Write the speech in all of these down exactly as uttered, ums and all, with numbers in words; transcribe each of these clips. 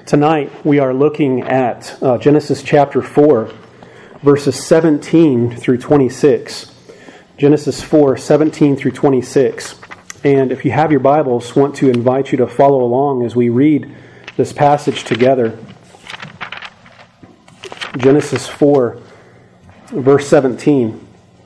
Tonight we are looking at uh, Genesis chapter four, verses seventeen through twenty-six. Genesis four, seventeen through twenty-six. And if you have your Bibles, I want to invite you to follow along as we read this passage together. Genesis four, verse seventeen.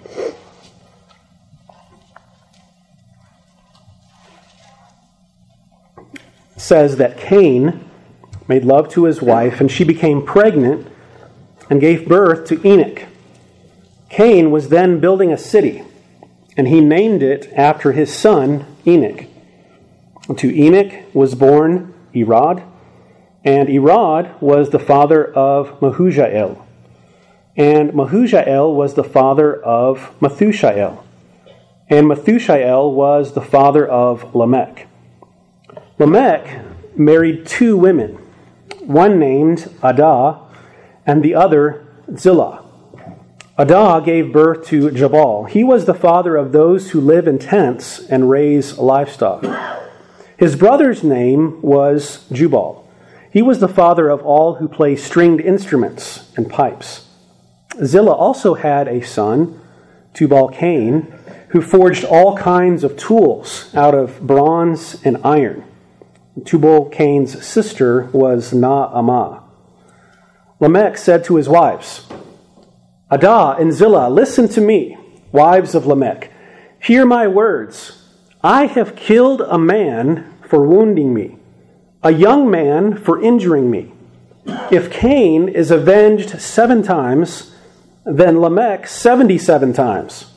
Says that Cain made love to his wife, and she became pregnant and gave birth to Enoch. Cain was then building a city, and he named it after his son Enoch. To Enoch was born Irad, and Irad was the father of Mehujael, and Mehujael was the father of Methushael, and Methushael was the father of Lamech. Lamech married two women, one named Adah and the other Zillah. Adah gave birth to Jabal. He was the father of those who live in tents and raise livestock. His brother's name was Jubal. He was the father of all who play stringed instruments and pipes. Zillah also had a son, Tubal-Cain, who forged all kinds of tools out of bronze and iron. Tubal-Cain's sister was Naamah. Lamech said to his wives, Adah and Zillah, listen to me, wives of Lamech. Hear my words. I have killed a man for wounding me, a young man for injuring me. If Cain is avenged seven times, then Lamech seventy-seven times.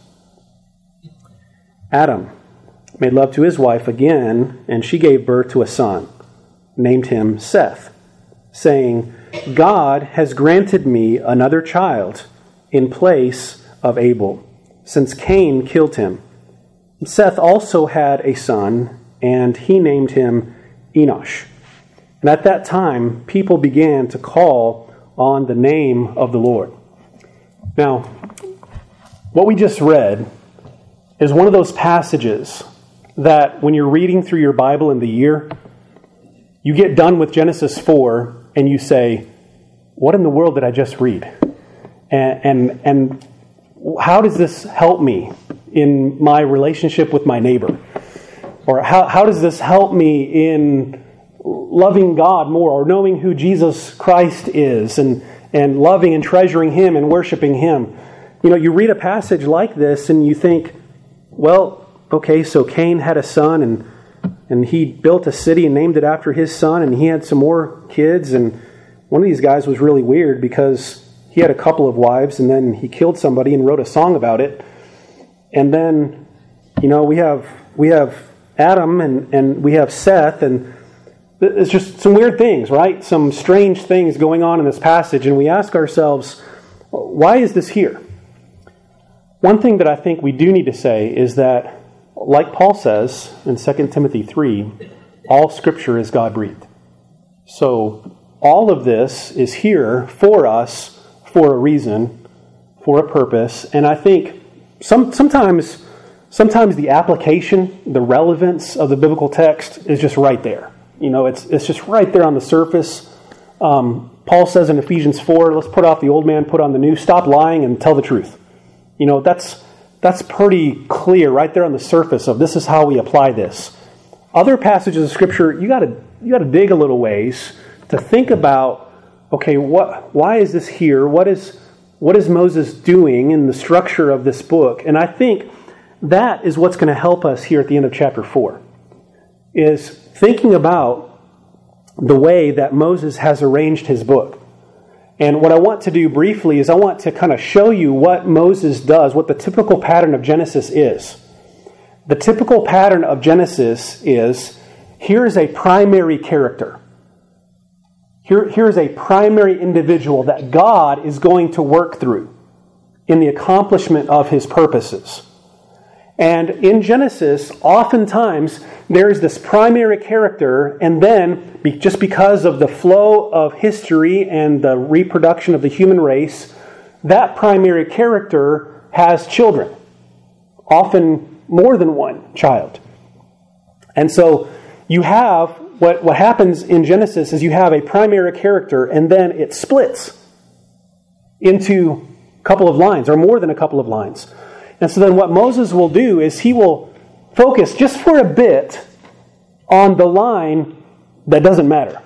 Adam made love to his wife again, and she gave birth to a son, named him Seth, saying, God has granted me another child in place of Abel, since Cain killed him. Seth also had a son, and he named him Enosh. And at that time, people began to call on the name of the Lord. Now, what we just read is one of those passages that when you're reading through your Bible in the year, you get done with Genesis four and you say, what in the world did I just read? And, and, and how does this help me in my relationship with my neighbor? Or how, how does this help me in loving God more, or knowing who Jesus Christ is, and, and loving and treasuring Him and worshiping Him? You know, you read a passage like this and you think, well, okay, so Cain had a son, and and he built a city and named it after his son, and he had some more kids, and one of these guys was really weird because he had a couple of wives, and then he killed somebody and wrote a song about it. And then, you know, we have we have Adam and, and we have Seth, and it's just some weird things, right? Some strange things going on in this passage, and we ask ourselves, why is this here? One thing that I think we do need to say is that, like Paul says in Second Timothy three, all Scripture is God-breathed. So all of this is here for us for a reason, for a purpose. And I think some, sometimes, sometimes the application, the relevance of the biblical text is just right there. You know, it's it's just right there on the surface. Um, Paul says in Ephesians four, let's put off the old man, put on the new. Stop lying and tell the truth. You know, that's That's pretty clear right there on the surface of this is how we apply this. Other passages of Scripture, you got to you got to dig a little ways to think about, okay, what why is this here? What is what is Moses doing in the structure of this book? And I think that is what's going to help us here at the end of chapter four, is thinking about the way that Moses has arranged his book. And what I want to do briefly is I want to kind of show you what Moses does, what the typical pattern of Genesis is. The typical pattern of Genesis is, here's a primary character. Here, here's a primary individual that God is going to work through in the accomplishment of His purposes. And in Genesis, oftentimes, there is this primary character, and then, just because of the flow of history and the reproduction of the human race, that primary character has children, often more than one child. And so you have what, what happens in Genesis is you have a primary character and then it splits into a couple of lines or more than a couple of lines. And so then what Moses will do is he will focus just for a bit on the line that doesn't matter.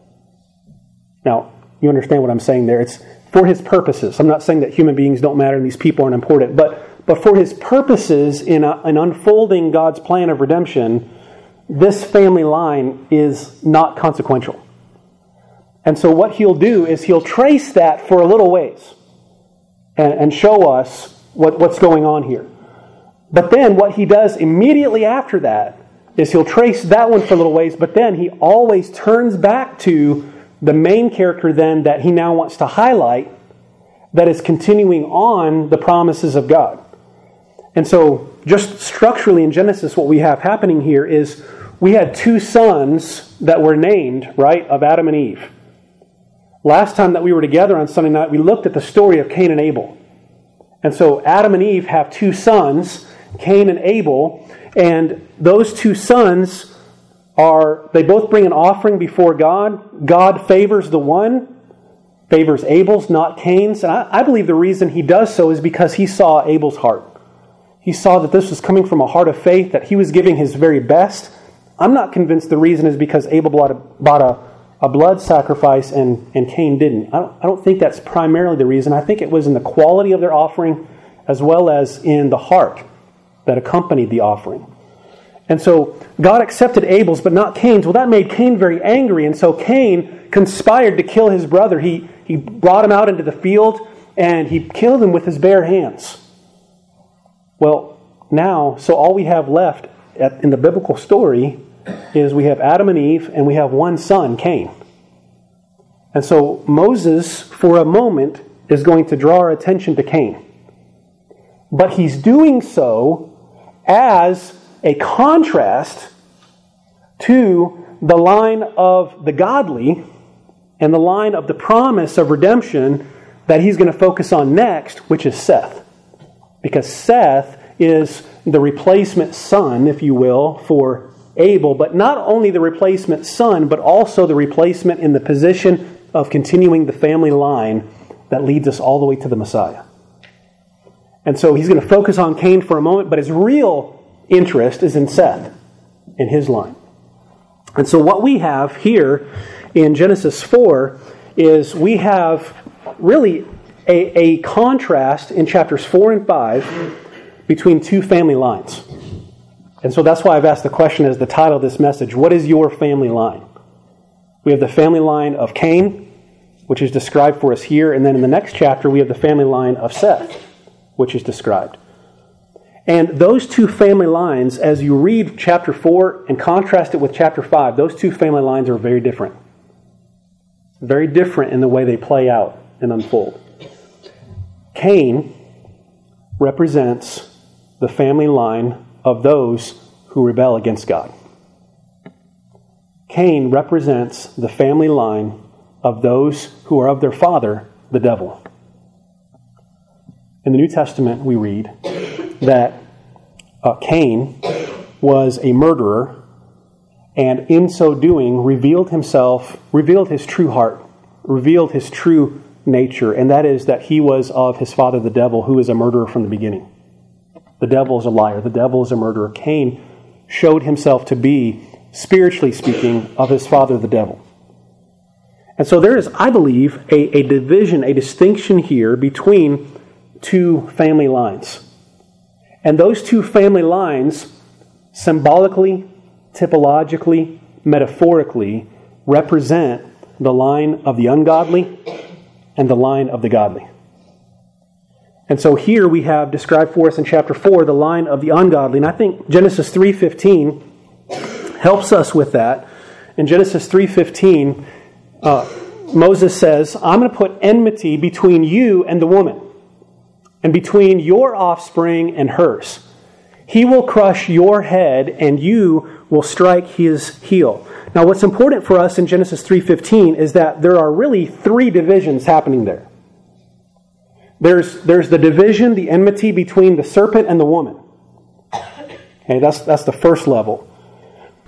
Now, you understand what I'm saying there. It's for his purposes. I'm not saying that human beings don't matter and these people aren't important, but, but for his purposes in, a, in unfolding God's plan of redemption, this family line is not consequential. And so what he'll do is he'll trace that for a little ways and, and show us what, what's going on here. But then what he does immediately after that is he'll trace that one for a little ways, but then he always turns back to the main character then that he now wants to highlight that is continuing on the promises of God. And so just structurally in Genesis, what we have happening here is we had two sons that were named, right, of Adam and Eve. Last time that we were together on Sunday night, we looked at the story of Cain and Abel. And so Adam and Eve have two sons, Cain and Abel, and those two sons are, they both bring an offering before God. God favors the one, favors Abel's, not Cain's. And I, I believe the reason he does so is because he saw Abel's heart. He saw that this was coming from a heart of faith, that he was giving his very best. I'm not convinced the reason is because Abel bought a, bought a, a blood sacrifice and, and Cain didn't. I don't, I don't think that's primarily the reason. I think it was in the quality of their offering as well as in the heart that accompanied the offering. And so God accepted Abel's but not Cain's. Well, that made Cain very angry. And so Cain conspired to kill his brother. He, he brought him out into the field and he killed him with his bare hands. Well, now, so all we have left at, in the biblical story is we have Adam and Eve and we have one son, Cain. And so Moses, for a moment, is going to draw our attention to Cain. But he's doing so as a contrast to the line of the godly and the line of the promise of redemption that he's going to focus on next, which is Seth. Because Seth is the replacement son, if you will, for Abel, but not only the replacement son, but also the replacement in the position of continuing the family line that leads us all the way to the Messiah. And so he's going to focus on Cain for a moment, but his real interest is in Seth, in his line. And so what we have here in Genesis four is we have really a, a contrast in chapters four and five between two family lines. And so that's why I've asked the question as the title of this message, what is your family line? We have the family line of Cain, which is described for us here, and then in the next chapter we have the family line of Seth, which is described. And those two family lines, as you read chapter four and contrast it with chapter five, those two family lines are very different. Very different in the way they play out and unfold. Cain represents the family line of those who rebel against God. Cain represents the family line of those who are of their father, the devil. In the New Testament, we read that uh, Cain was a murderer, and in so doing, revealed himself, revealed his true heart, revealed his true nature, and that is that he was of his father, the devil, who is a murderer from the beginning. The devil is a liar. The devil is a murderer. Cain showed himself to be, spiritually speaking, of his father, the devil. And so there is, I believe, a, a division, a distinction here between two family lines. And those two family lines, symbolically, typologically, metaphorically, represent the line of the ungodly and the line of the godly. And so here we have described for us in chapter four the line of the ungodly. And I think Genesis three fifteen helps us with that. In Genesis three fifteen, uh, Moses says, I'm going to put enmity between you and the woman, and between your offspring and hers. He will crush your head, and you will strike his heel. Now, what's important for us in Genesis three fifteen is that there are really three divisions happening there. There's, there's the division, the enmity between the serpent and the woman. Okay, that's, that's the first level.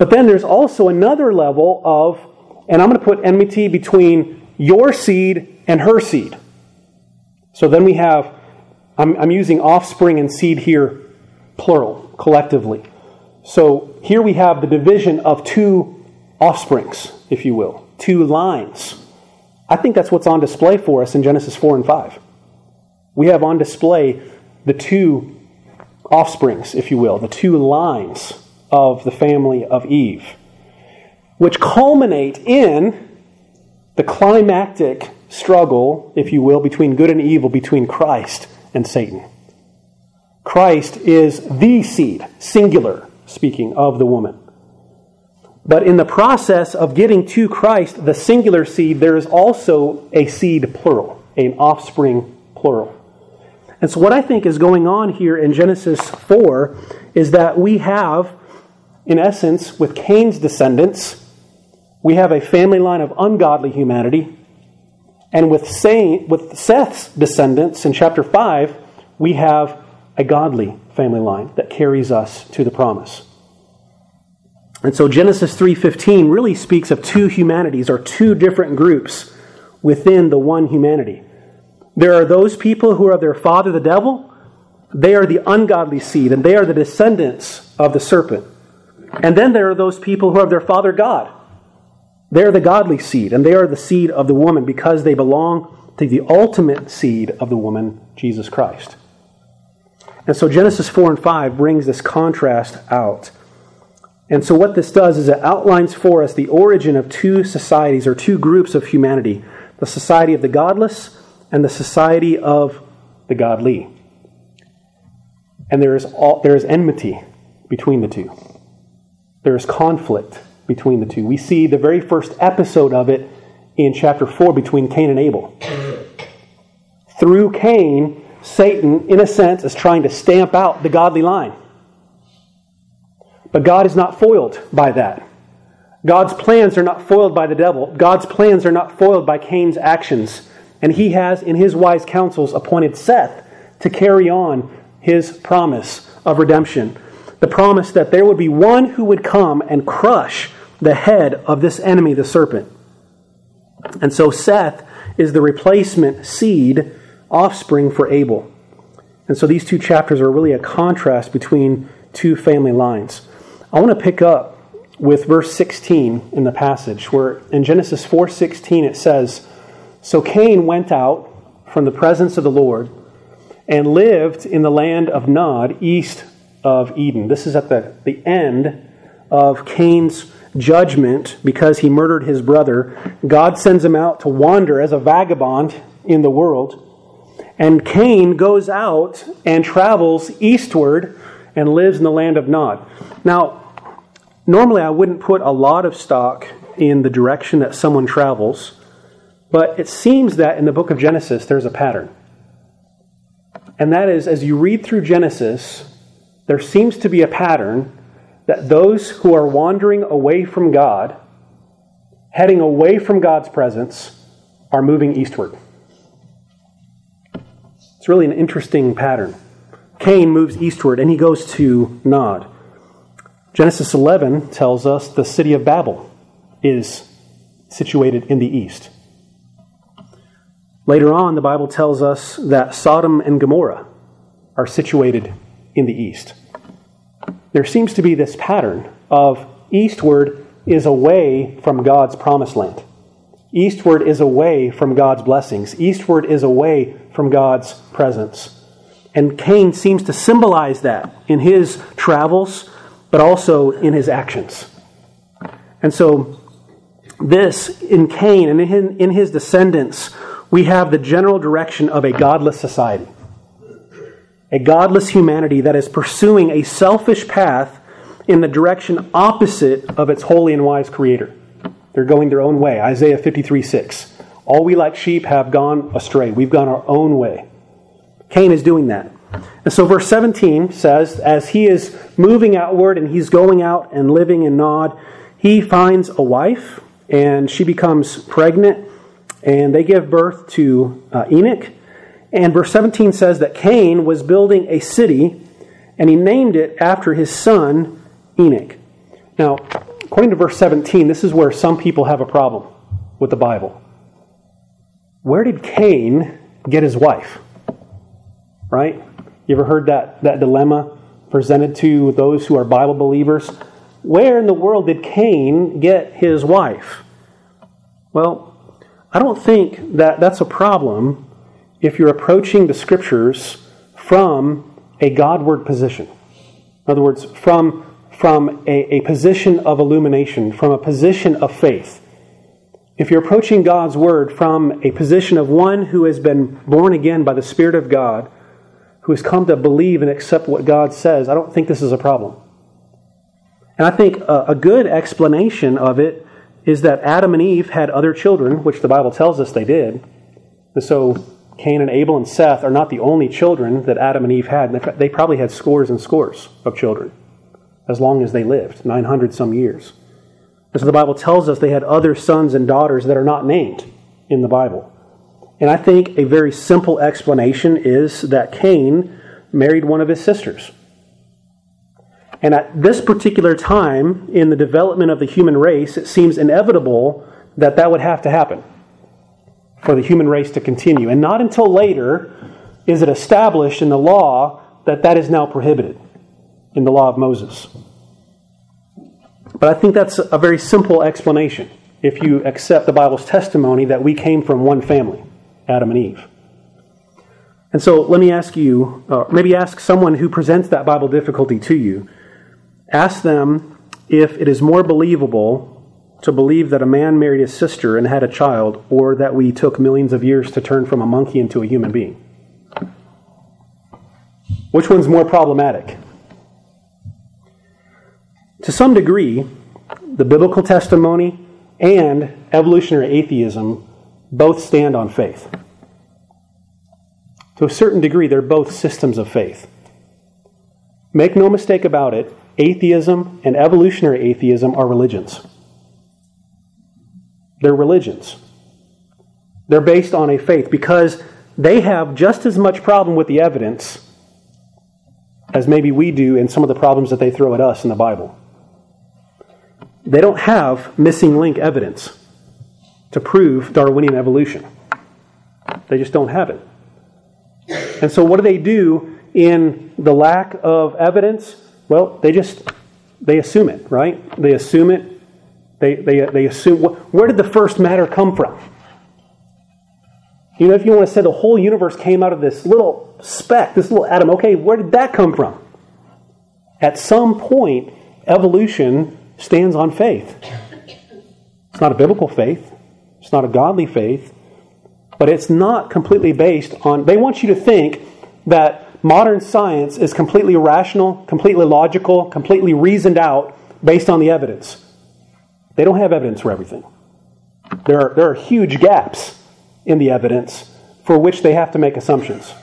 But then there's also another level of, and I'm going to put enmity between your seed and her seed. So then we have, I'm, I'm using offspring and seed here, plural, collectively. So here we have the division of two offsprings, if you will, two lines. I think that's what's on display for us in Genesis four and five. We have on display the two offsprings, if you will, the two lines of the family of Eve, which culminate in the climactic struggle, if you will, between good and evil, between Christ and Satan. Christ is the seed, singular, speaking of the woman. But in the process of getting to Christ, the singular seed, there is also a seed plural, an offspring plural. And so what I think is going on here in Genesis four is that we have, in essence, with Cain's descendants, we have a family line of ungodly humanity. And with Seth's descendants in chapter five, we have a godly family line that carries us to the promise. And so Genesis three fifteen really speaks of two humanities, or two different groups within the one humanity. There are those people who are their father, the devil. They are the ungodly seed, and they are the descendants of the serpent. And then there are those people who are their father, God. They are the godly seed, and they are the seed of the woman because they belong to the ultimate seed of the woman, Jesus Christ. And so Genesis four and five brings this contrast out. And so what this does is it outlines for us the origin of two societies, or two groups of humanity, the society of the godless and the society of the godly. And there is all, there is enmity between the two. There is conflict between the two. We see the very first episode of it in chapter four between Cain and Abel. Through Cain, Satan, in a sense, is trying to stamp out the godly line. But God is not foiled by that. God's plans are not foiled by the devil. God's plans are not foiled by Cain's actions. And he has, in his wise counsels, appointed Seth to carry on his promise of redemption. The promise that there would be one who would come and crush the head of this enemy, the serpent. And so Seth is the replacement seed, offspring for Abel. And so these two chapters are really a contrast between two family lines. I want to pick up with verse sixteen in the passage, where in Genesis four sixteen it says, "So Cain went out from the presence of the Lord and lived in the land of Nod, east of Eden." This is at the, the end of Cain's judgment because he murdered his brother. God sends him out to wander as a vagabond in the world. And Cain goes out and travels eastward and lives in the land of Nod. Now, normally I wouldn't put a lot of stock in the direction that someone travels, but it seems that in the book of Genesis there's a pattern. And that is, as you read through Genesis, there seems to be a pattern that those who are wandering away from God, heading away from God's presence, are moving eastward. It's really an interesting pattern. Cain moves eastward and he goes to Nod. Genesis eleven tells us the city of Babel is situated in the east. Later on, the Bible tells us that Sodom and Gomorrah are situated in the east. There seems to be this pattern of eastward is away from God's promised land. Eastward is away from God's blessings. Eastward is away from God's presence. And Cain seems to symbolize that in his travels, but also in his actions. And so this, in Cain and in his descendants, we have the general direction of a godless society. A godless humanity that is pursuing a selfish path in the direction opposite of its holy and wise Creator. They're going their own way. Isaiah fifty-three six. All we like sheep have gone astray. We've gone our own way. Cain is doing that. And so verse seventeen says, as he is moving outward and he's going out and living in Nod, he finds a wife and she becomes pregnant and they give birth to uh, Enoch. And verse seventeen says that Cain was building a city and he named it after his son Enoch. Now, according to verse seventeen, this is where some people have a problem with the Bible. Where did Cain get his wife? Right? You ever heard that, that dilemma presented to those who are Bible believers? Where in the world did Cain get his wife? Well, I don't think that that's a problem if you're approaching the Scriptures from a Godward position. In other words, from, from a, a position of illumination, from a position of faith. If you're approaching God's Word from a position of one who has been born again by the Spirit of God, who has come to believe and accept what God says, I don't think this is a problem. And I think a, a good explanation of it is that Adam and Eve had other children, which the Bible tells us they did. And so Cain and Abel and Seth are not the only children that Adam and Eve had. They probably had scores and scores of children as long as they lived, nine hundred some years. And so the Bible tells us they had other sons and daughters that are not named in the Bible. And I think a very simple explanation is that Cain married one of his sisters. And at this particular time in the development of the human race, it seems inevitable that that would have to happen for the human race to continue. And not until later is it established in the law that that is now prohibited in the law of Moses. But I think that's a very simple explanation if you accept the Bible's testimony that we came from one family, Adam and Eve. And so let me ask you, uh, maybe ask someone who presents that Bible difficulty to you. Ask them if it is more believable to believe that a man married his sister and had a child, or that we took millions of years to turn from a monkey into a human being. Which one's more problematic? To some degree, the biblical testimony and evolutionary atheism both stand on faith. To a certain degree, they're both systems of faith. Make no mistake about it, atheism and evolutionary atheism are religions. They're religions. They're based on a faith because they have just as much problem with the evidence as maybe we do in some of the problems that they throw at us in the Bible. They don't have missing link evidence to prove Darwinian evolution. They just don't have it. And so what do they do in the lack of evidence? Well, they just, they assume it, right? They assume it. They, they, they assume, where did the first matter come from? You know, if you want to say the whole universe came out of this little speck, this little atom, okay, where did that come from? At some point, evolution stands on faith. It's not a biblical faith. It's not a godly faith. But it's not completely based on, they want you to think that modern science is completely rational, completely logical, completely reasoned out based on the evidence. They don't have evidence for everything. There are, there are huge gaps in the evidence for which they have to make assumptions.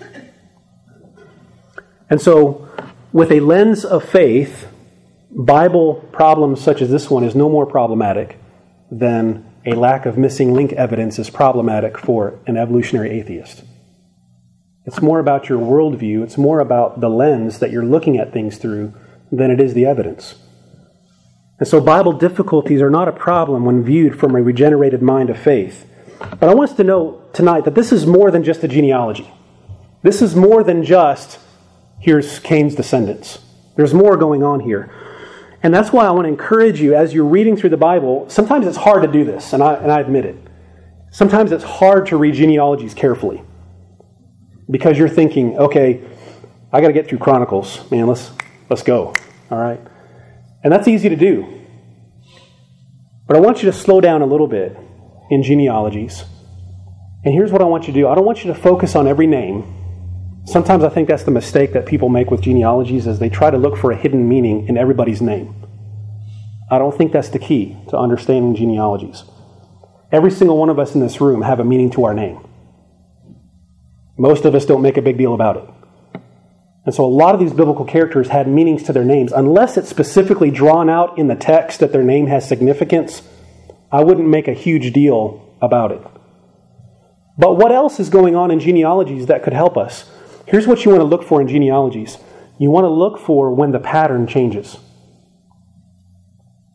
And so, with a lens of faith, Bible problems such as this one is no more problematic than a lack of missing link evidence is problematic for an evolutionary atheist. It's more about your worldview, it's more about the lens that you're looking at things through than it is the evidence. And so Bible difficulties are not a problem when viewed from a regenerated mind of faith. But I want us to know tonight that this is more than just a genealogy. This is more than just, here's Cain's descendants. There's more going on here. And that's why I want to encourage you, as you're reading through the Bible, sometimes it's hard to do this, and I, and I admit it. Sometimes it's hard to read genealogies carefully. Because you're thinking, okay, I got to get through Chronicles. Man, let's let's go. All right? And that's easy to do. But I want you to slow down a little bit in genealogies. And here's what I want you to do. I don't want you to focus on every name. Sometimes I think that's the mistake that people make with genealogies, is they try to look for a hidden meaning in everybody's name. I don't think that's the key to understanding genealogies. Every single one of us in this room have a meaning to our name. Most of us don't make a big deal about it. And so a lot of these biblical characters had meanings to their names. Unless it's specifically drawn out in the text that their name has significance, I wouldn't make a huge deal about it. But what else is going on in genealogies that could help us? Here's what you want to look for in genealogies. You want to look for when the pattern changes.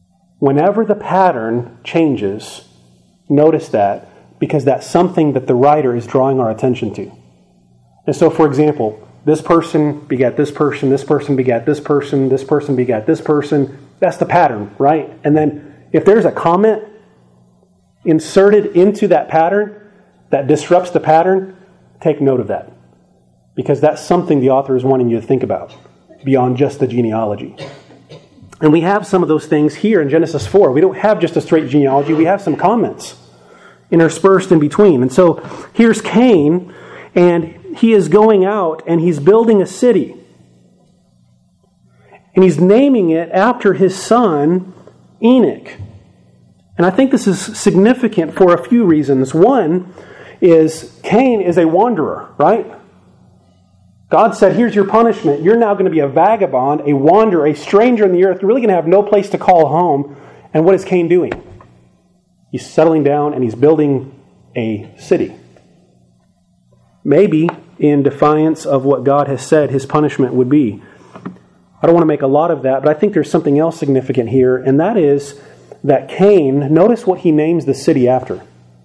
Whenever the pattern changes, notice that, because that's something that the writer is drawing our attention to. And so, for example, this person begat this person, this person begat this person, this person begat this person. That's the pattern, right? And then if there's a comment inserted into that pattern that disrupts the pattern, take note of that. Because that's something the author is wanting you to think about beyond just the genealogy. And we have some of those things here in Genesis four. We don't have just a straight genealogy. We have some comments interspersed in between. And so here's Cain, and he is going out and he's building a city. And he's naming it after his son, Enoch. And I think this is significant for a few reasons. One is Cain is a wanderer, right? God said, here's your punishment. You're now going to be a vagabond, a wanderer, a stranger in the earth. You're really going to have no place to call home. And what is Cain doing? He's settling down and he's building a city. Maybe in defiance of what God has said his punishment would be. I don't want to make a lot of that, but I think there's something else significant here, and that is that Cain, notice what he names the city after.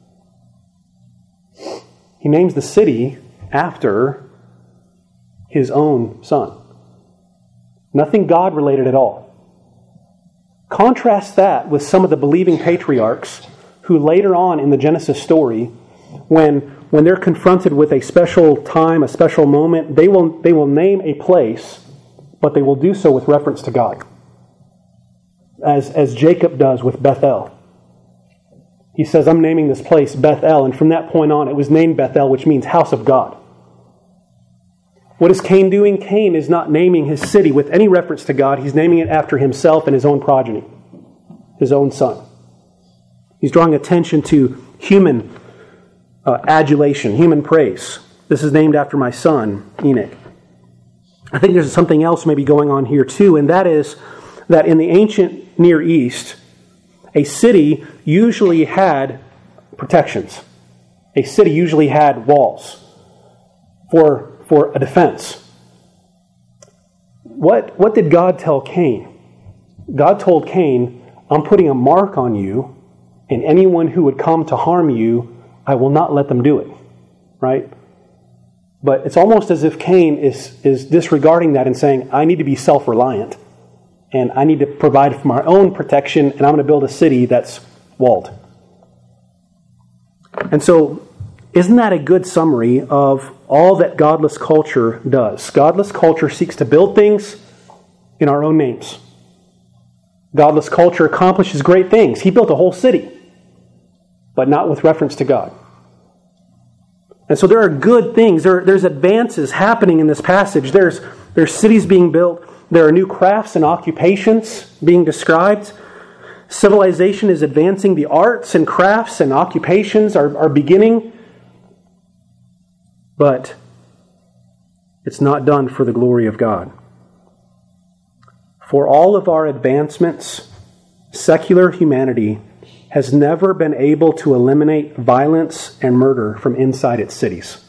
He names the city after his own son. Nothing God-related at all. Contrast that with some of the believing patriarchs who later on in the Genesis story, when, when they're confronted with a special time, a special moment, they will, they will name a place, but they will do so with reference to God. As, as Jacob does with Bethel. He says, I'm naming this place Bethel, and from that point on it was named Bethel, which means house of God. What is Cain doing? Cain is not naming his city with any reference to God. He's naming it after himself and his own progeny, his own son. He's drawing attention to human uh, adulation, human praise. This is named after my son, Enoch. I think there's something else maybe going on here too, and that is that in the ancient Near East, a city usually had protections. A city usually had walls for, for a defense. What, what did God tell Cain? God told Cain, I'm putting a mark on you, and anyone who would come to harm you, I will not let them do it. Right? But it's almost as if Cain is, is disregarding that and saying, I need to be self-reliant. And I need to provide for my own protection, and I'm going to build a city that's walled. And so, isn't that a good summary of all that godless culture does? Godless culture seeks to build things in our own names. Godless culture accomplishes great things. He built a whole city, but not with reference to God. And so there are good things. There, there's advances happening in this passage. There's, there's cities being built. There are new crafts and occupations being described. Civilization is advancing. The arts and crafts and occupations are, are beginning. But it's not done for the glory of God. For all of our advancements, secular humanity has never been able to eliminate violence and murder from inside its cities.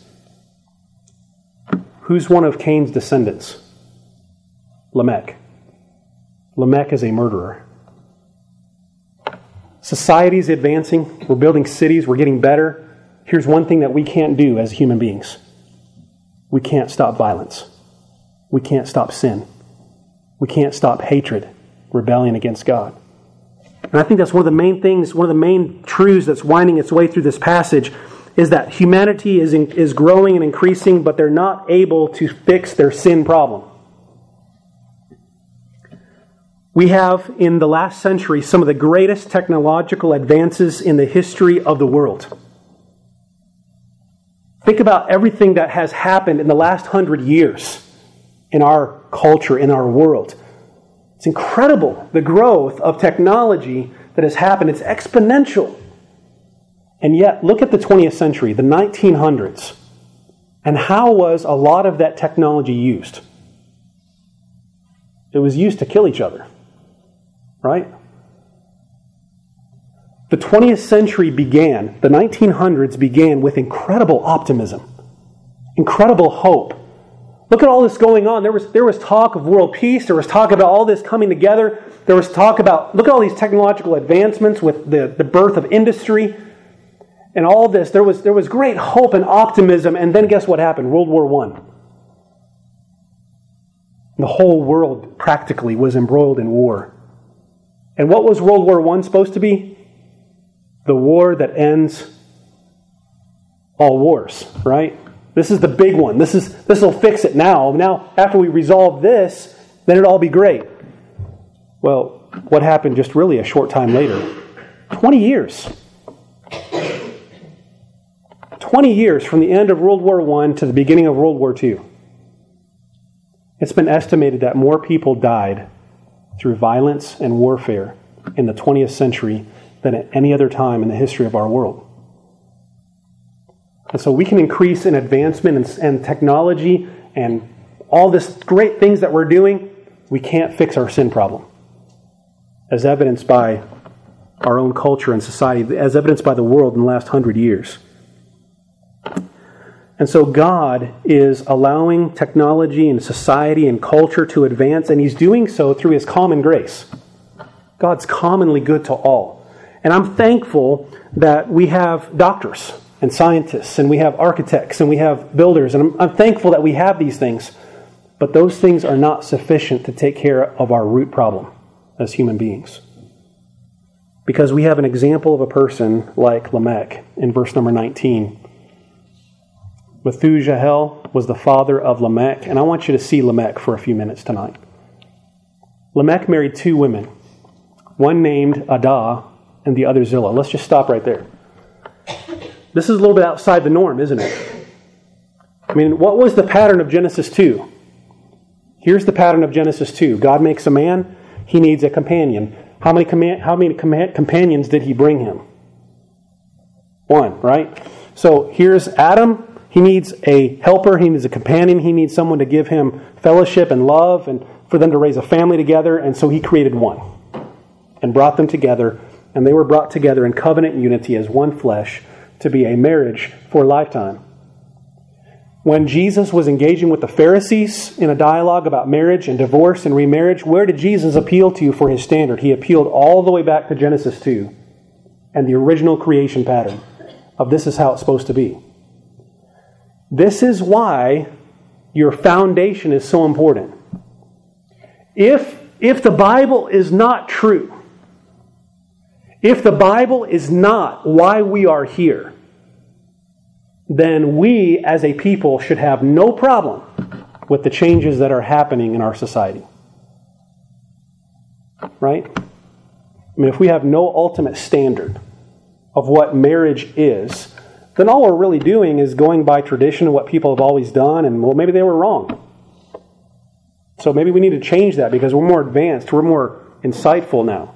Who's one of Cain's descendants? Lamech. Lamech is a murderer. Society's advancing. We're building cities. We're getting better. Here's one thing that we can't do as human beings. We can't stop violence. We can't stop sin. We can't stop hatred, rebellion against God. And I think that's one of the main things, one of the main truths that's winding its way through this passage is that humanity is, in, is growing and increasing, but they're not able to fix their sin problem. We have, in the last century, some of the greatest technological advances in the history of the world. Think about everything that has happened in the last hundred years in our culture, in our world. It's incredible, the growth of technology that has happened. It's exponential. And yet, look at the twentieth century, the nineteen hundreds, and how was a lot of that technology used? It was used to kill each other, right? The twentieth century began, the nineteen hundreds began with incredible optimism, incredible hope. Look at all this going on. There was, there was talk of world peace. There was talk about all this coming together. there was talk about, look at all these technological advancements with the, the birth of industry and all this. There was, there was great hope and optimism, and then guess what happened? World War One. The whole world practically was embroiled in war. And what was World War One supposed to be? The war that ends all wars, right? This is the big one. This is this will fix it now. Now, after we resolve this, then it'll all be great. Well, what happened just really a short time later? twenty years. twenty years from the end of World War One to the beginning of World War Two. It's been estimated that more people died through violence and warfare in the twentieth century than at any other time in the history of our world. And so we can increase in advancement and, and technology and all this great things that we're doing. We can't fix our sin problem, as evidenced by our own culture and society, as evidenced by the world in the last hundred years. And so God is allowing technology and society and culture to advance, and He's doing so through His common grace. God's commonly good to all. And I'm thankful that we have doctors and scientists, and we have architects, and we have builders, and I'm, I'm thankful that we have these things. But those things are not sufficient to take care of our root problem as human beings. Because we have an example of a person like Lamech in verse number nineteen. Methuselah was the father of Lamech, and I want you to see Lamech for a few minutes tonight. Lamech married two women, one named Adah and the other Zillah. Let's just stop right there. This is a little bit outside the norm, isn't it? I mean, what was the pattern of Genesis two? Here's the pattern of Genesis two. God makes a man, he needs a companion. How many, com- how many com- companions did he bring him? One, right? So here's Adam. He needs a helper. He needs a companion. He needs someone to give him fellowship and love and for them to raise a family together. And so he created one and brought them together. And they were brought together in covenant unity as one flesh to be a marriage for a lifetime. When Jesus was engaging with the Pharisees in a dialogue about marriage and divorce and remarriage, where did Jesus appeal to for his standard? He appealed all the way back to Genesis two and the original creation pattern of this is how it's supposed to be. This is why your foundation is so important. If, if the Bible is not true, if the Bible is not why we are here, then we as a people should have no problem with the changes that are happening in our society. Right? I mean, if we have no ultimate standard of what marriage is, then all we're really doing is going by tradition of what people have always done, and well, maybe they were wrong. So maybe we need to change that because we're more advanced, we're more insightful now.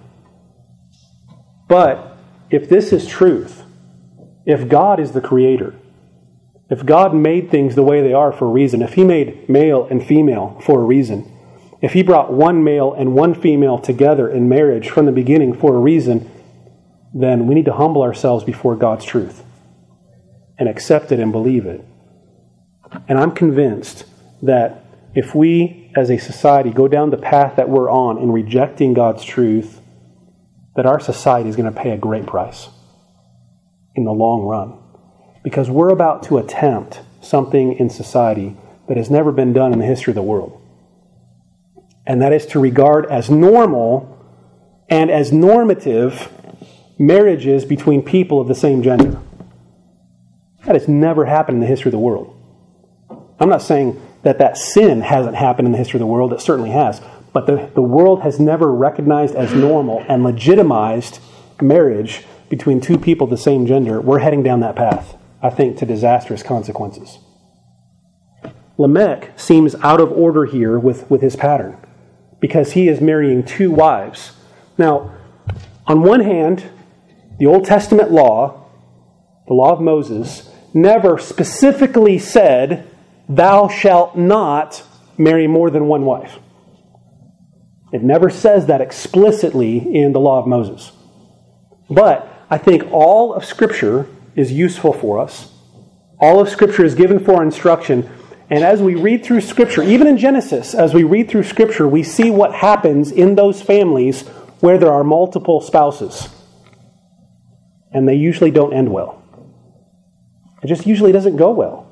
But if this is truth, if God is the creator, if God made things the way they are for a reason, if He made male and female for a reason, if He brought one male and one female together in marriage from the beginning for a reason, then we need to humble ourselves before God's truth and accept it and believe it. And I'm convinced that if we as a society go down the path that we're on in rejecting God's truth, that our society is going to pay a great price in the long run. Because we're about to attempt something in society that has never been done in the history of the world. And that is to regard as normal and as normative marriages between people of the same gender. That has never happened in the history of the world. I'm not saying that that sin hasn't happened in the history of the world. It certainly has. But the, the world has never recognized as normal and legitimized marriage between two people of the same gender. We're heading down that path, I think, to disastrous consequences. Lamech seems out of order here with, with his pattern because he is marrying two wives. Now, on one hand, the Old Testament law, the law of Moses, never specifically said, thou shalt not marry more than one wife. It never says that explicitly in the law of Moses. But I think all of Scripture is useful for us. All of Scripture is given for our instruction. And as we read through Scripture, even in Genesis, as we read through Scripture, we see what happens in those families where there are multiple spouses. And they usually don't end well. It just usually doesn't go well.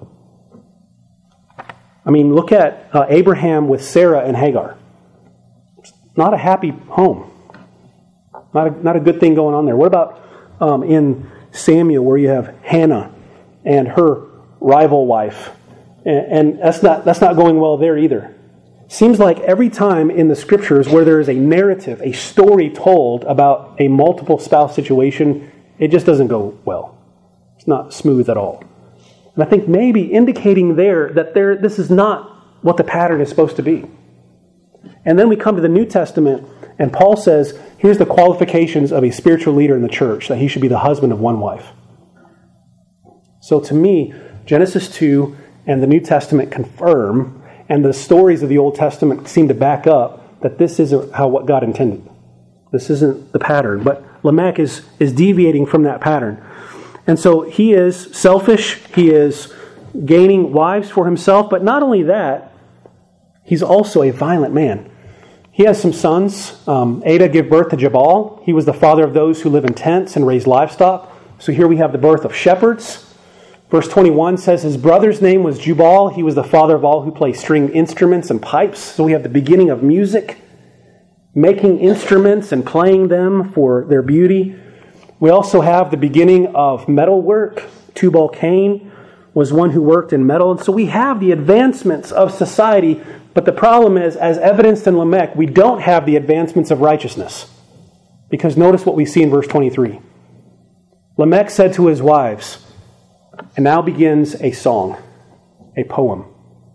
I mean, look at uh, Abraham with Sarah and Hagar. It's not a happy home. Not a, not a good thing going on there. What about um, in Samuel where you have Hannah and her rival wife? And, and that's not that's not going well there either. Seems like every time in the Scriptures where there is a narrative, a story told about a multiple spouse situation, it just doesn't go well. It's not smooth at all. And I think maybe indicating there that there this is not what the pattern is supposed to be. And then we come to the New Testament, and Paul says, here's the qualifications of a spiritual leader in the church, that he should be the husband of one wife. So to me, Genesis two and the New Testament confirm, and the stories of the Old Testament seem to back up, that this isn't how what God intended. This isn't the pattern. But Lamech is, is deviating from that pattern. And so he is selfish, he is gaining wives for himself, but not only that, he's also a violent man. He has some sons. Um, Adah gave birth to Jabal. He was the father of those who live in tents and raise livestock. So here we have the birth of shepherds. Verse twenty-one says his brother's name was Jubal. He was the father of all who play stringed instruments and pipes. So we have the beginning of music, making instruments and playing them for their beauty. We also have the beginning of metalwork. Tubal-Cain was one who worked in metal. And so we have the advancements of society, but the problem is, as evidenced in Lamech, we don't have the advancements of righteousness. Because notice what we see in verse twenty-three. Lamech said to his wives, and now begins a song, a poem,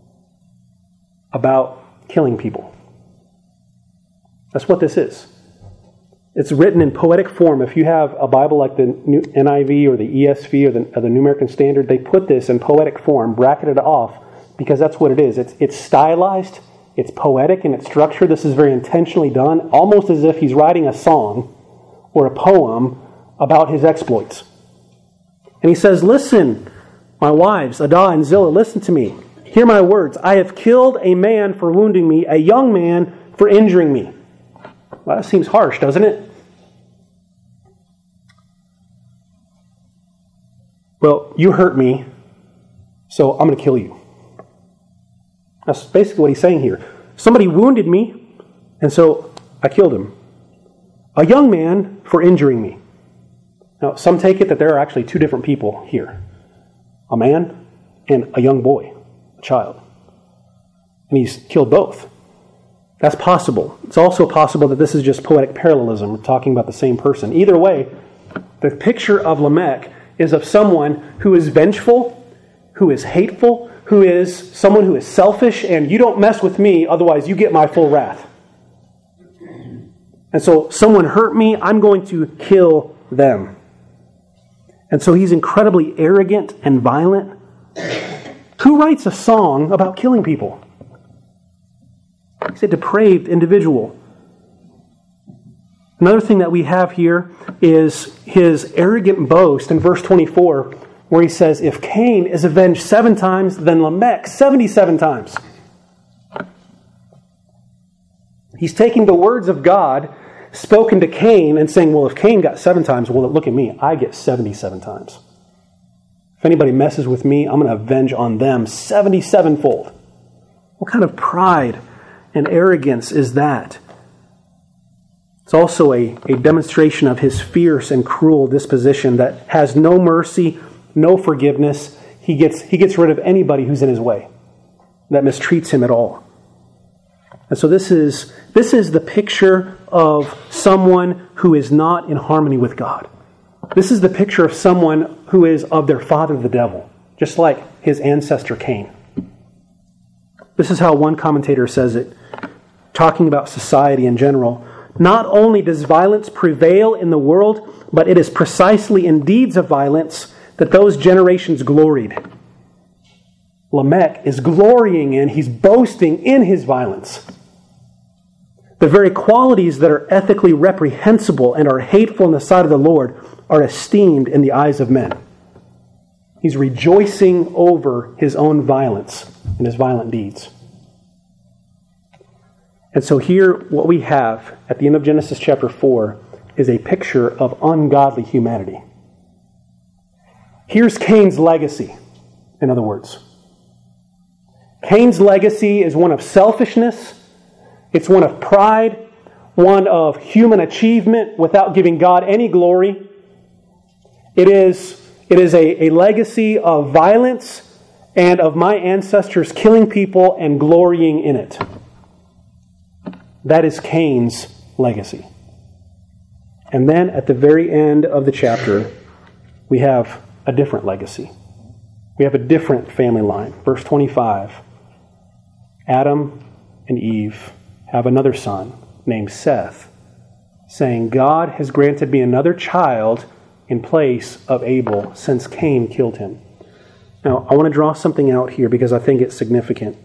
about killing people. That's what this is. It's written in poetic form. If you have a Bible like the New N I V or the E S V or the, or the New American Standard, they put this in poetic form, bracketed off, because that's what it is. It's, it's stylized, it's poetic in its structure. This is very intentionally done, almost as if he's writing a song or a poem about his exploits. And he says, listen, my wives, Adah and Zillah, listen to me. Hear my words. I have killed a man for wounding me, a young man for injuring me. Well, that seems harsh, doesn't it? Well, you hurt me, so I'm going to kill you. That's basically what he's saying here. Somebody wounded me, and so I killed him. A young man for injuring me. Now, some take it that there are actually two different people here. A man and a young boy, a child. And he's killed both. That's possible. It's also possible that this is just poetic parallelism. We're talking about the same person. Either way, the picture of Lamech is of someone who is vengeful, who is hateful, who is someone who is selfish, and you don't mess with me, otherwise you get my full wrath. And so, someone hurt me, I'm going to kill them. And so he's incredibly arrogant and violent. Who writes a song about killing people? He's a depraved individual. Another thing that we have here is his arrogant boast in verse twenty-four, where he says, if Cain is avenged seven times, then Lamech seventy-seven times. He's taking the words of God spoken to Cain and saying, well, if Cain got seven times, well, look at me, I get seventy-seven times. If anybody messes with me, I'm going to avenge on them seventy-seven-fold. What kind of pride and arrogance is that? It's also a, a demonstration of his fierce and cruel disposition that has no mercy, no forgiveness. He gets, he gets rid of anybody who's in his way, that mistreats him at all. And so this is, this is the picture of someone who is not in harmony with God. This is the picture of someone who is of their father, the devil, just like his ancestor Cain. This is how one commentator says it, talking about society in general. Not only does violence prevail in the world, but it is precisely in deeds of violence that those generations gloried. Lamech is glorying in, he's boasting in his violence. The very qualities that are ethically reprehensible and are hateful in the sight of the Lord are esteemed in the eyes of men. He's rejoicing over his own violence and his violent deeds. And so here, what we have at the end of Genesis chapter four is a picture of ungodly humanity. Here's Cain's legacy, in other words. Cain's legacy is one of selfishness, it's one of pride, one of human achievement without giving God any glory. It is, it is a, a legacy of violence and of my ancestors killing people and glorying in it. That is Cain's legacy. And then at the very end of the chapter, we have a different legacy. We have a different family line. Verse twenty-five. Adam and Eve have another son named Seth, saying, God has granted me another child in place of Abel, since Cain killed him. Now, I want to draw something out here because I think it's significant.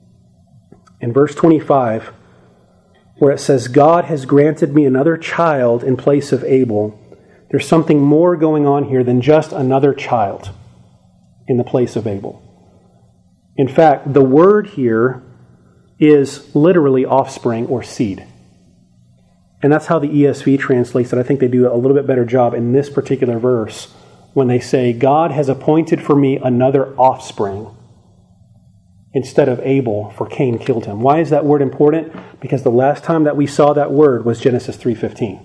In verse twenty-five, where it says, God has granted me another child in place of Abel, there's something more going on here than just another child in the place of Abel. In fact, the word here is literally offspring or seed. And that's how the E S V translates it. I think they do a little bit better job in this particular verse when they say, God has appointed for me another offspring instead of Abel, for Cain killed him. Why is that word important? Because the last time that we saw that word was Genesis three fifteen.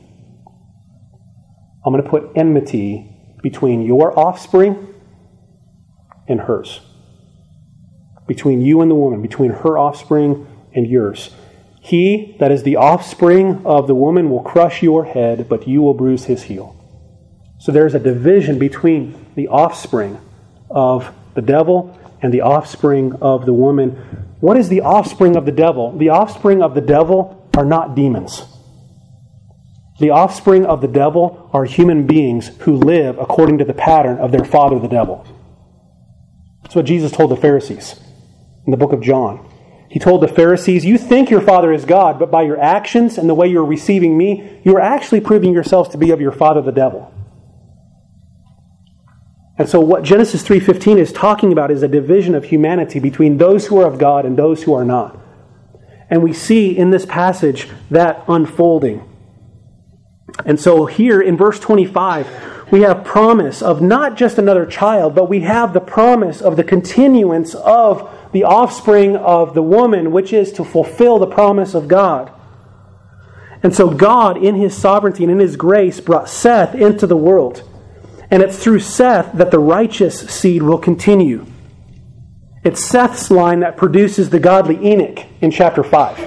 I'm going to put enmity between your offspring and hers. Between you and the woman, between her offspring and yours. He, that is the offspring of the woman, will crush your head, but you will bruise his heel. So there's a division between the offspring of the devil and the offspring of the woman. What is the offspring of the devil? The offspring of the devil are not demons. The offspring of the devil are human beings who live according to the pattern of their father, the devil. That's what Jesus told the Pharisees in the book of John. He told the Pharisees, you think your father is God, but by your actions and the way you're receiving me, you're actually proving yourselves to be of your father, the devil. And so what Genesis three fifteen is talking about is a division of humanity between those who are of God and those who are not. And we see in this passage that unfolding. And so here in verse twenty-five, we have promise of not just another child, but we have the promise of the continuance of the offspring of the woman, which is to fulfill the promise of God. And so God, in his sovereignty and in his grace, brought Seth into the world. And it's through Seth that the righteous seed will continue. It's Seth's line that produces the godly Enoch in chapter five.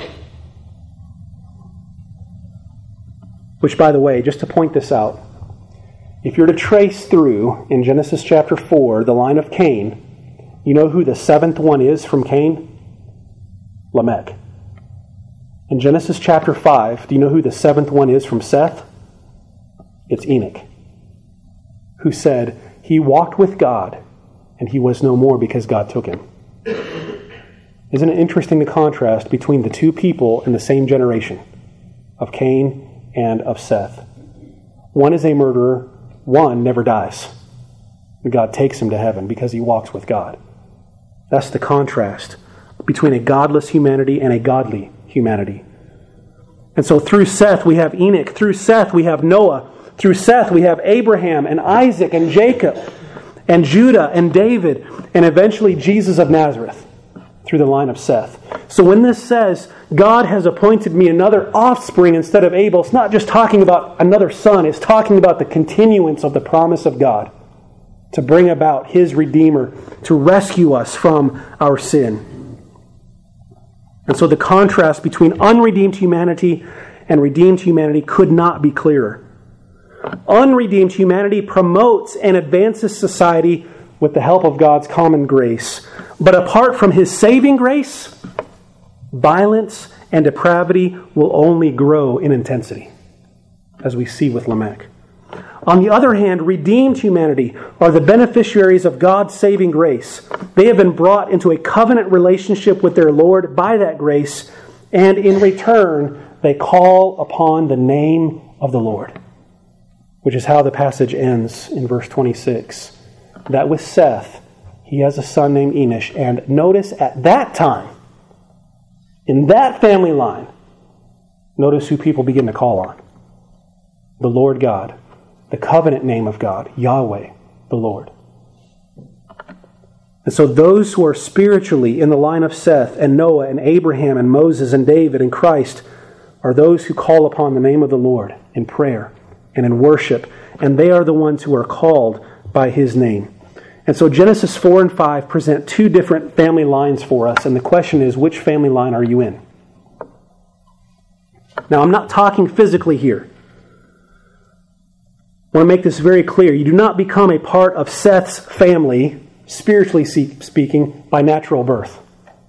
Which, by the way, just to point this out, if you're to trace through in Genesis chapter four the line of Cain, you know who the seventh one is from Cain? Lamech. In Genesis chapter five, do you know who the seventh one is from Seth? It's Enoch, who said, he walked with God, and he was no more because God took him. Isn't it interesting the contrast between the two people in the same generation, of Cain and of Seth? One is a murderer, one never dies. And God takes him to heaven because he walks with God. That's the contrast between a godless humanity and a godly humanity. And so through Seth we have Enoch, through Seth we have Noah, through Seth we have Abraham and Isaac and Jacob and Judah and David and eventually Jesus of Nazareth through the line of Seth. So when this says, God has appointed me another offspring instead of Abel, it's not just talking about another son, it's talking about the continuance of the promise of God to bring about his Redeemer, to rescue us from our sin. And so the contrast between unredeemed humanity and redeemed humanity could not be clearer. Unredeemed humanity promotes and advances society with the help of God's common grace. But apart from his saving grace, violence and depravity will only grow in intensity, as we see with Lamech. On the other hand, redeemed humanity are the beneficiaries of God's saving grace. They have been brought into a covenant relationship with their Lord by that grace, and in return, they call upon the name of the Lord, which is how the passage ends in verse twenty-six. that with Seth, he has a son named Enosh. And notice at that time, in that family line, notice who people begin to call on. The Lord God, the covenant name of God, Yahweh, the Lord. And so those who are spiritually in the line of Seth and Noah and Abraham and Moses and David and Christ are those who call upon the name of the Lord in prayer and in worship. And they are the ones who are called by his name. And so Genesis four and five present two different family lines for us. And the question is, which family line are you in? Now, I'm not talking physically here. I want to make this very clear. You do not become a part of Seth's family, spiritually speaking, by natural birth.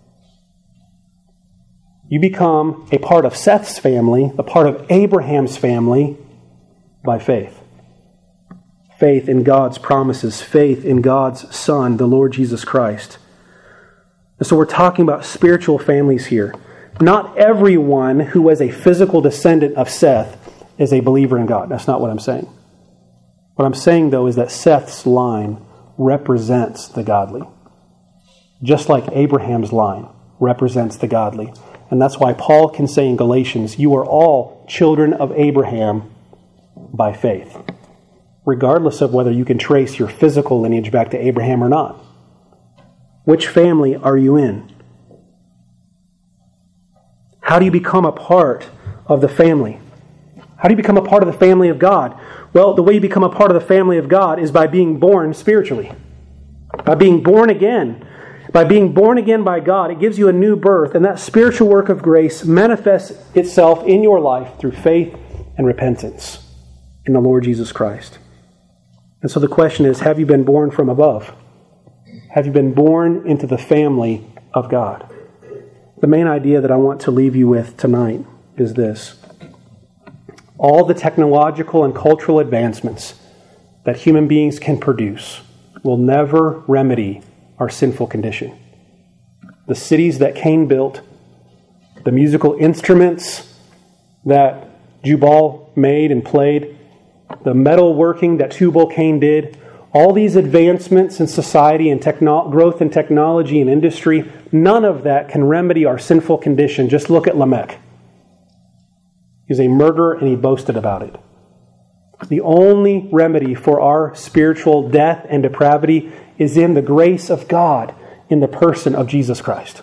You become a part of Seth's family, a part of Abraham's family, by faith. Faith in God's promises, faith in God's Son, the Lord Jesus Christ. And so we're talking about spiritual families here. Not everyone who was a physical descendant of Seth is a believer in God. That's not what I'm saying. What I'm saying, though, is that Seth's line represents the godly. Just like Abraham's line represents the godly. And that's why Paul can say in Galatians, you are all children of Abraham by faith. Regardless of whether you can trace your physical lineage back to Abraham or not. Which family are you in? How do you become a part of the family? How do you become a part of the family of God? Well, the way you become a part of the family of God is by being born spiritually. By being born again. By being born again by God, it gives you a new birth, and that spiritual work of grace manifests itself in your life through faith and repentance in the Lord Jesus Christ. And so the question is, have you been born from above? Have you been born into the family of God? The main idea that I want to leave you with tonight is this. All the technological and cultural advancements that human beings can produce will never remedy our sinful condition. The cities that Cain built, the musical instruments that Jubal made and played, the metal working that Tubal-Cain did, all these advancements in society and techno- growth in technology and industry, none of that can remedy our sinful condition. Just look at Lamech. He was a murderer and he boasted about it. The only remedy for our spiritual death and depravity is in the grace of God in the person of Jesus Christ.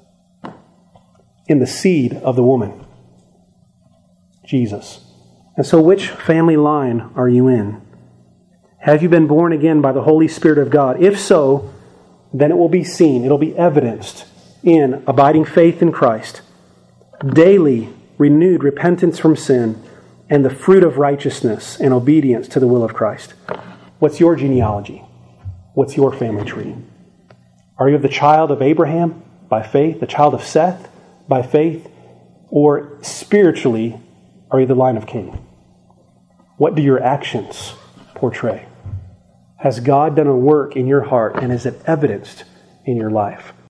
In the seed of the woman, Jesus. And so which family line are you in? Have you been born again by the Holy Spirit of God? If so, then it will be seen, it'll be evidenced in abiding faith in Christ, daily renewed repentance from sin, and the fruit of righteousness and obedience to the will of Christ. What's your genealogy? What's your family tree? Are you the child of Abraham by faith, the child of Seth by faith, or spiritually, are you the line of Cain? What do your actions portray? Has God done a work in your heart, and is it evidenced in your life?